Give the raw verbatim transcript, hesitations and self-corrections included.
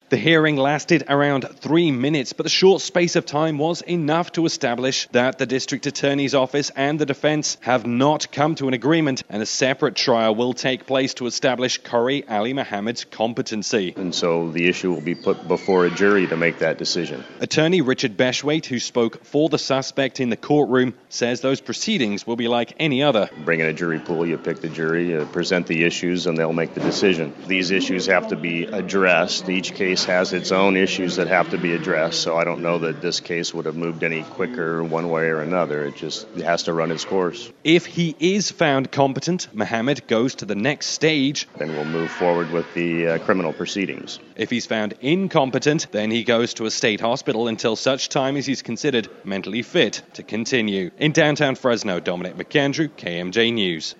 The hearing lasted around three minutes, but the short space of time was enough to establish that the District Attorney's Office and the defence have not come to an agreement, and a separate trial will take place to establish Corey Ali Mohammed's competency. And so the issue will be put before a jury to make that decision. Attorney Richard Beshwaite, who spoke for the suspect in the courtroom, says those proceedings will be like any other. Bring in a jury pool, you pick the jury, you present the issues, and they'll make the decision. These issues have to be addressed. Each case has its own issues that have to be addressed, so I don't know that this case would have moved any quicker one way or another. It just has to run its course. If he is found competent, Mohammed goes to the next stage. Then we'll move forward with the uh, criminal proceedings. If he's found incompetent, then he goes to a state hospital until such time as he's considered mentally fit to continue. In downtown Fresno, Dominic McAndrew, K M J News.